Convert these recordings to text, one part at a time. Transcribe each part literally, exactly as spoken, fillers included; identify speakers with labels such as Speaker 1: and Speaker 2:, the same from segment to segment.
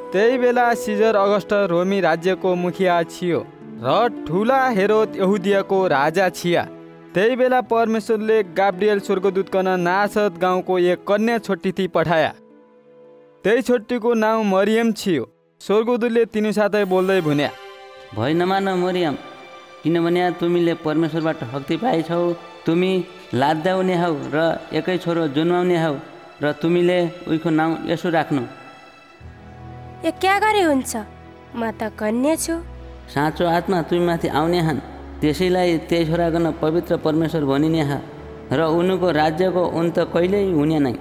Speaker 1: त्यही बेला Caesar August रोमी राज्यको मुखिया थियो र ठुला हेरोद यहुदियाको राजा छिया। त्यही बेला परमेश्वरले गाब्रिएल स्वर्गदूतकन नासरत गाउँको एक कन्या छोटी पठाया। त्यही छोटीको नाम मरियम थियो। स्वर्गदूतले तिनी साथै बोल्दै भन्या,
Speaker 2: भय नमान मरियम, किनभने तुमीले परमेश्वरबाट शक्ति पाएछौ। तुमी लाद्याउने हौ र एकै छोरो जन्माउने हौ र तुमीले उहीको नाम यसो राख्नु।
Speaker 3: यो क्या गरे हुन्छ? म त कन्या छु।
Speaker 2: साँचो आत्मा तुमी माथि आउने हन्, त्यसैलाई त्यही छोराकन पवित्र परमेश्वर भनिने हा र उनको राज्यको अन्त कहिल्यै हुने नै।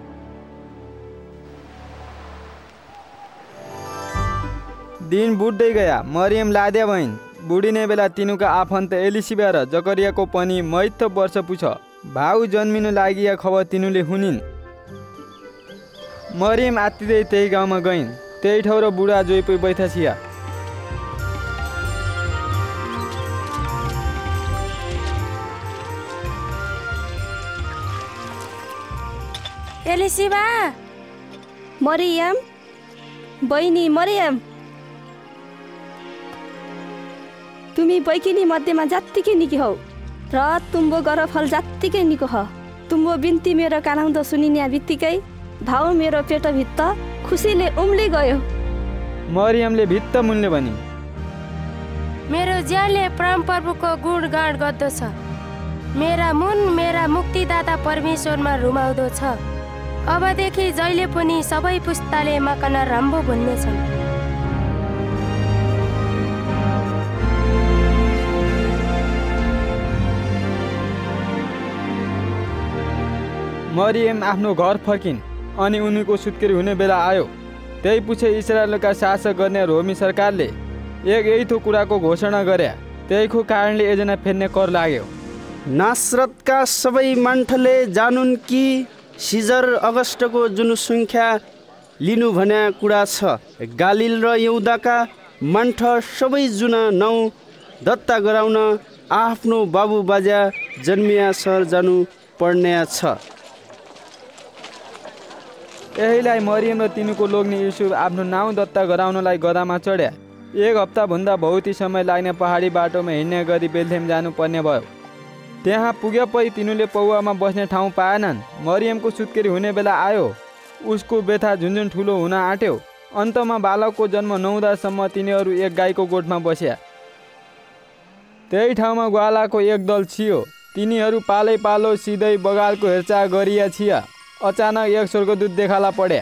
Speaker 1: दिन बुढ्दै गया, मरियम लाद्या भइन्। बुढिने बेला तिनुका आफन्त एलिसिबा र जकरियाको पनि मैथ वर्ष पुछ भाउ जन्मिनु लागि खबर तिनुले हुनिन्। मरियम आत्तिँदै त्यही गाउँमा गइन्। त्यही ठाउँ र बुढा जोइ बैठा छिया।
Speaker 3: एलिसिबा,
Speaker 4: मरियम, बहिनी मरियम, तुमी बैकिनी मध्येमा जत्तिकै निकी हौ र तुम्बो गर्भफल जत्तिकै निको ह। तुम्बो बिन्ती मेरो कानाउँदो सुनिने बित्तिकै भाउ मेरो पेटभित्र खुसीले उम्ली गयो।
Speaker 1: मरियमले भित्त मुनले भनी,
Speaker 3: मेरो ज्यानले परमप्रभुको गुणगान गर्दछ। मेरा मुन मेरा मुक्तिदाता परमेश्वरमा रुमाउँदो छ। अबदेखि जहिले पनि सबै पुस्ताले मकन राम्रो भन्नेछन्।
Speaker 1: मरियम आफ्नो घर फर्किन् अनि उनीको सुत्केरी हुने बेला आयो। त्यही पछि इस्राएलका शासक गर्ने रोमी सरकारले एक यही थो कुराको घोषणा गरे। त्यहीको कारणले योजना फेर्ने कर लाग्यो।
Speaker 5: नासरतका सबै मान्छेले जानुन् कि सिजर अगस्टको जनसङ्ख्या लिनु भन्ने कुरा छ। गालिल र यहुदाका मान्छे सबै जुन नौ दत्ता गराउन आफ्नो बाबु बाजा जन्मिया सहर जानु पर्ने छ।
Speaker 1: यहीलाई मरियम र तिनको लोग्ने युसुफ आफ्नो नाउँ दत्ता गराउनलाई गधामा चढ्या। एक हप्ताभन्दा बहुत समय लाग्ने पहाडी बाटोमा हिँड्ने गरी बेथलेहेम जानुपर्ने भयो। त्यहाँ पुगेपछि तिनीले पौवामा बस्ने ठाउँ पाएनन्। मरियमको सुत्केरी हुने बेला आयो। उसको व्यथा झुन्झुन ठुलो हुन आँट्यो। अन्तमा बालकको जन्म नहुँदासम्म तिनीहरू एक गाईको गोठमा बस्या। त्यही ठाउँमा ग्वालाको एक दल थियो। तिनीहरू पालै पालो सिधै बगालको हेरचाह गरिया छिया। अचानक एक स्वर्गदूत देखाला पड्या।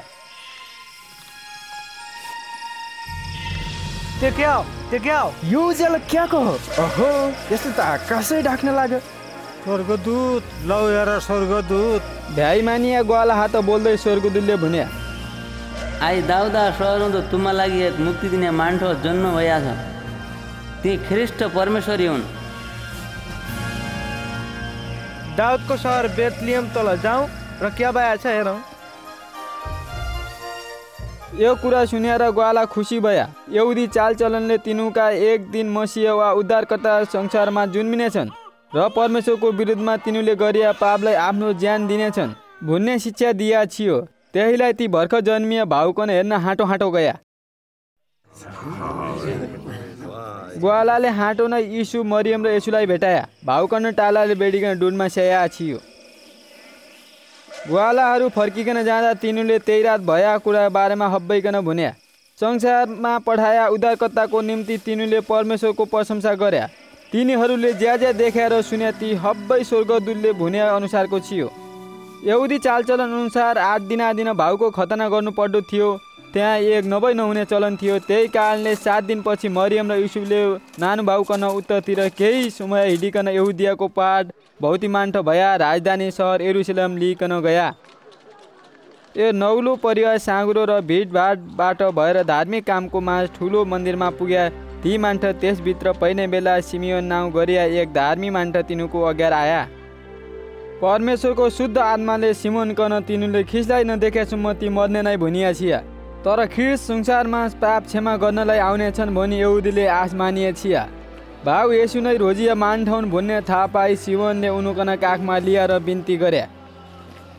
Speaker 6: त्यो क्या हो? त्यो क्या हो?
Speaker 7: यो उज्यालो क्या को हो? ओहो, यस्तो त आकाशै ढाक्न लाग्यो।
Speaker 6: स्वर्गदूत, लौ हेर स्वर्गदूत।
Speaker 1: भ्याइ मानिया ग्वाला हात बोल्दै स्वर्गदूतले भन्या,
Speaker 2: आई दाउदा सहरउँदो तुम्मा लागि एक मुक्ति दिने मान्छे जन्म भइया छ। ती ख्रिस्ट परमेश्वरी हुन्।
Speaker 6: दाउदको सहर बेथलेहेम तल जाउँ र क्या भया छ हेरौँ।
Speaker 1: यो कुरा सुनेर ग्वाला खुसी भया। यहुदी चालचलनले तिनुका एक दिन मसिह वा उद्धारकर्ता संसारमा जन्मिनेछन् र परमेश्वरको विरुद्धमा तिनीले गरिया पापलाई आफ्नो ज्यान दिनेछन् भन्ने शिक्षा दिया थियो। त्यहीलाई ती भर्खर जन्मिया भाउकन हेर्न हाँटो हाँटो गया। ग्वालाले हाँटो नै यीशु, मरियम र येशूलाई भेटाया। भाउकन टालाले बेडिकन डुनमा स्याया थियो। ग्वालाहरू फर्किकन जाँदा तिनीले त्यही रात भया कुरा बारेमा हब्बैकन भन्या। संसारमा पठाया उद्धारकर्ताको निम्ति तिनीले परमेश्वरको प्रशंसा गर्या। तिनीहरूले ज्या ज्या देख्या र सुन्या ती हब्बै स्वर्गदूतले भन्या अनुसारको थियो। यहुदी चालचलन अनुसार आठ दिना दिन भाउको खतना गर्नुपर्दो थियो। त्यहाँ एक नभई नहुने चलन थियो। त्यही कारणले सात दिनपछि मरियम र युसुफले नानु भाउकन उत्तरतिर केही समय हिँडिकन यहुदियाको पहाड भौती मान्ठ भया राजधानी सहर यरुशलेम लिइकन गया। यो नौलो परिवार साँगुरो र भिडभाडबाट भएर धार्मिक कामको माझ ठुलो मन्दिरमा पुग्या। ती मान्ठ त्यसभित्र पहिने बेला सिमियोन नाउँ गरिया एक धार्मिक मान्ठ तिनीको अगार आया। परमेश्वरको शुद्ध आत्माले सिमोनकन तिनीले खिसलाई नदेखेसम्म ती मर्ने नै भनिया छिया। तर ख्रिस्ट संसारमा पाप क्षमा गर्नलाई आउनेछन् भनी यहुदीले आश मानिए छिया। भाउ येशू नै रोजिया मान्ठौन् भन्ने थाहा पाई सिमोनले उनुकन काखमा लिएर बिन्ती गरे।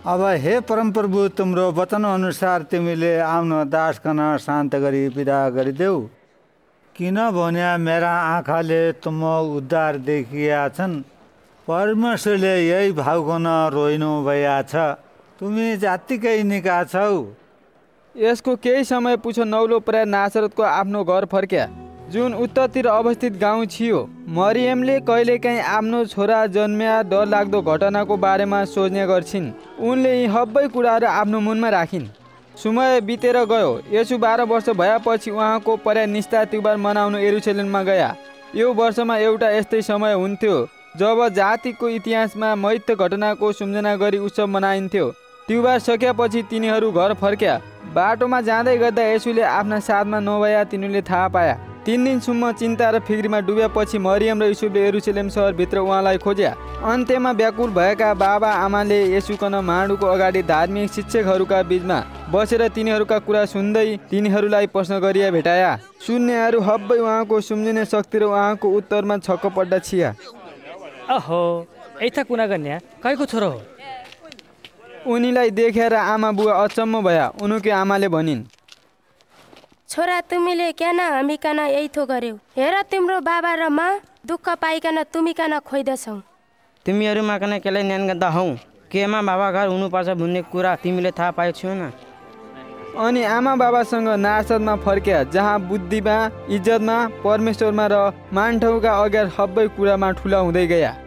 Speaker 8: अब हे परमप्रभु तिम्रो वचन अनुसार तिमीले आफ्नो दासकन शान्त गरी विदा गरिदेऊ, किनभने मेरा आँखाले तुम उद्धार देखिया छन्। परमेश्वरले यही भाउकन रोइनु भइया छ, तुमी जात्तिकै निका छौ।
Speaker 1: यसको केही समय पछि नौलो प्राय नासरतको आफ्नो घर फर्क्या, जुन उत्तरतिर अवस्थित गाउँ थियो। मरियमले कहिलेकाहीँ आफ्नो छोरा जन्म्या डरलाग्दो घटनाको बारेमा सोच्ने गर्छिन्। उनले यी सबै कुराहरू आफ्नो मनमा राखिन्। समय बितेर गयो। यसो बाह्र वर्ष भएपछि उहाँको पर्या निस्ता त्योबार मनाउन यरुशलेममा गया। यो वर्षमा एउटा यस्तै समय हुन्थ्यो जब जातिको इतिहासमा मैत्य घटनाको सम्झना गरी उत्सव मनाइन्थ्यो। त्योबार सकेपछि तिनीहरू घर फर्क्या। बाटोमा जाँदै गर्दा यसुले आफ्ना साथमा नभया तिनीहरूले थाहा पाया। तीन दिनसम्म चिन्ता र फिक्रीमा डुबेपछि मरियम र युसुफले यरुशलेम सहरभित्र उहाँलाई खोज्या। अन्त्यमा व्याकुल भएका बाबा आमाले यसुकन माडुको अगाडि धार्मिक शिक्षकहरूका बीचमा बसेर तिनीहरूका कुरा सुन्दै तिनीहरूलाई प्रश्न गरिया भेटाया। सुन्नेहरू हब्बै उहाँको सम्झने शक्ति र उहाँको उत्तरमा छक्क पड्डा छिया।
Speaker 9: अहो, यता कुना गन्या कहीको छोरो हो?
Speaker 1: उनीलाई देखेर आमा बुवा अचम्म भया। उनकी आमाले भनिन्,
Speaker 3: छोरा तिमीले किन हामी कन यही थो गर्यौ? हेर तिम्रो बाबा र म दुःख पाइकन तुमी कन खोइदछौ।
Speaker 10: तिमीहरूमा कन केलाई न्यान गर्दा हौ, केमा बाबा घर हुनुपर्छ भन्ने कुरा तिमीले थाहा पाएको छैन।
Speaker 1: अनि आमा बाबासँग नासरतमा फर्क्या, जहाँ बुद्धिमा, इज्जतमा, परमेश्वरमा र मानठाउँका अगाडि सबै कुरामा ठुला हुँदै गया।